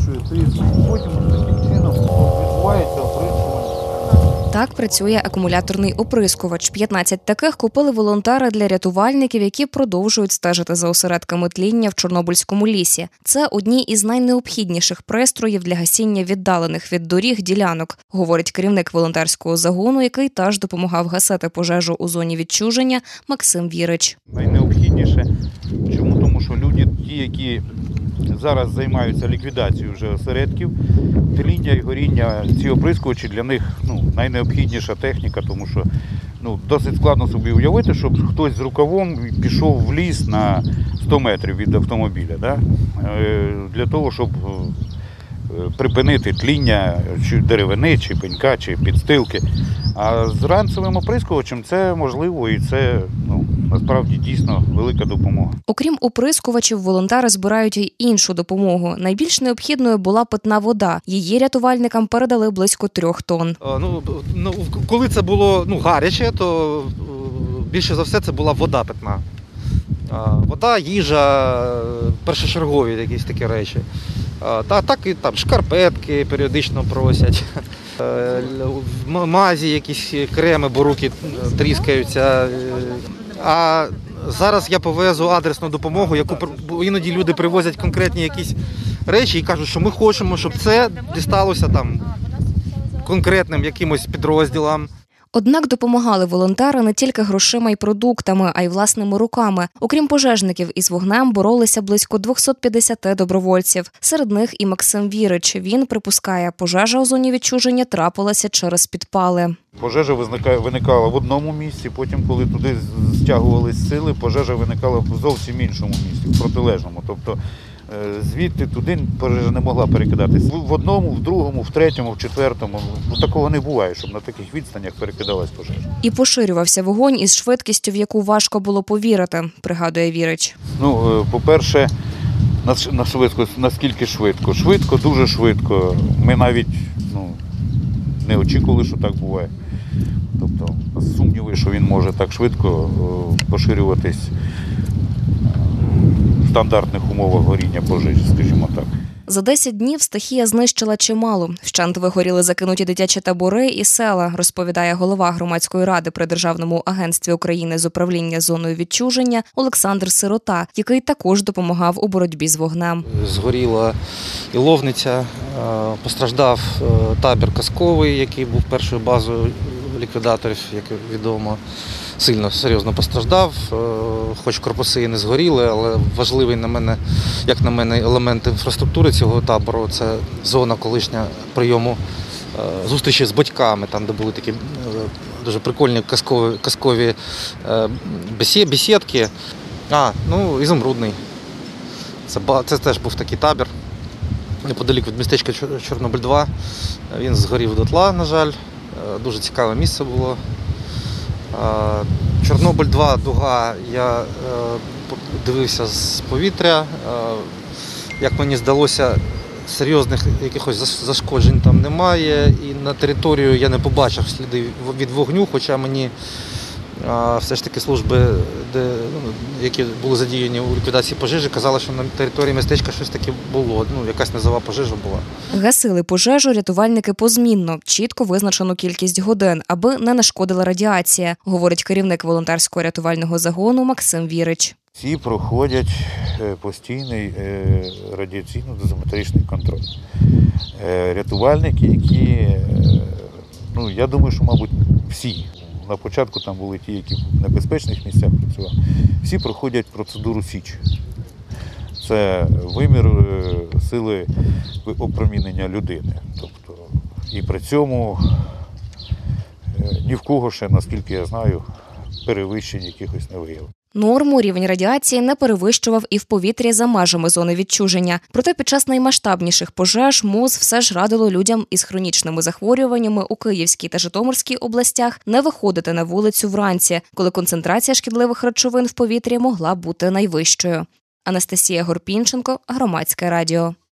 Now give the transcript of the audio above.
підвищує тиск, потім таким чином відбувається оприскування. Так працює акумуляторний оприскувач. 15 таких купили волонтери для рятувальників, які продовжують стежити за осередками тління в Чорнобильському лісі. Це одні із найнеобхідніших пристроїв для гасіння віддалених від доріг ділянок, говорить керівник волонтерського загону, який теж допомагав гасити пожежу у зоні відчуження, Максим Вірич. Найнеобхідніше. Чому? Тому що люди, ті, які зараз займаються ліквідацією вже осередків, тління і горіння, ці оприскувачі для них найнеобхідніша техніка, тому що досить складно собі уявити, щоб хтось з рукавом пішов в ліс на 100 метрів від автомобіля, да? Для того, щоб припинити тління чи деревини, чи пенька, чи підстилки. А з ранцевим оприскувачем це можливо і це насправді дійсно велика допомога. Окрім оприскувачів, волонтери збирають й іншу допомогу. Найбільш необхідною була питна вода. Її рятувальникам передали близько 3 тонн. Коли це було гаряче, то більше за все це була вода питна. Вода, їжа, першочергові якісь такі речі. Так і там шкарпетки періодично просять, мазі, якісь креми, бо руки тріскаються. А зараз я повезу адресну допомогу, яку іноді люди привозять конкретні якісь речі і кажуть, що ми хочемо, щоб це дісталося там конкретним якимось підрозділам. Однак допомагали волонтери не тільки грошима й продуктами, а й власними руками. Окрім пожежників, із вогнем боролися близько 250 добровольців. Серед них і Максим Вірич. Він припускає, пожежа у зоні відчуження трапилася через підпали. Пожежа виникала в одному місці, потім, коли туди стягувались сили, пожежа виникала в зовсім іншому місці, в протилежному. Тобто звідти туди пожежа не могла перекидатись. В одному, в другому, в третьому, в четвертому. Такого не буває, щоб на таких відстанях перекидалась пожежа. І поширювався вогонь із швидкістю, в яку важко було повірити, пригадує Вірич. По-перше, наскільки швидко. Швидко, дуже швидко. Ми навіть не очікували, що так буває. Тобто сумніви, що він може так швидко поширюватись в стандартних умовах горіння пожежі, скажімо так. За 10 днів стихія знищила чимало. Вщент вигоріли закинуті дитячі табори і села, розповідає голова громадської ради при Державному агентстві України з управління зоною відчуження Олександр Сирота, який також допомагав у боротьбі з вогнем. Згоріла Іловниця, постраждав табір Казковий, який був першою базою ліквідаторів, як відомо. Сильно, серйозно постраждав, хоч корпуси і не згоріли, але важливий, як на мене, елемент інфраструктури цього табору – це зона колишня прийому зустрічі з батьками, там, де були такі дуже прикольні казкові бесідки. Ізумрудний. Це теж був такий табір, неподалік від містечка Чорнобиль-2. Він згорів дотла, на жаль, дуже цікаве місце було. Чорнобиль-2, Дуга, я дивився з повітря. Як мені здалося, серйозних якихось зашкоджень там немає. І на територію я не побачив слідів від вогню, хоча мені все ж таки служби, які були задіяні у ліквідації пожежі, казали, що на території містечка щось таке було, якась низова пожежа була. Гасили пожежу рятувальники позмінно, чітко визначену кількість годин, аби не нашкодила радіація, говорить керівник волонтерського рятувального загону Максим Вірич. Всі проходять постійний радіаційно-дозиметричний контроль. Рятувальники, які, я думаю, що, мабуть, всі, на початку там були ті, які в небезпечних місцях працювали, всі проходять процедуру Січ. Це вимір сили опромінення людини. Тобто, і при цьому ні в кого ще, наскільки я знаю, перевищень якихось не виявлено. Норму рівень радіації не перевищував і в повітрі за межами зони відчуження. Проте під час наймасштабніших пожеж МОЗ все ж радило людям із хронічними захворюваннями у Київській та Житомирській областях не виходити на вулицю вранці, коли концентрація шкідливих речовин в повітрі могла бути найвищою. Анастасія Горпінченко, Громадське радіо.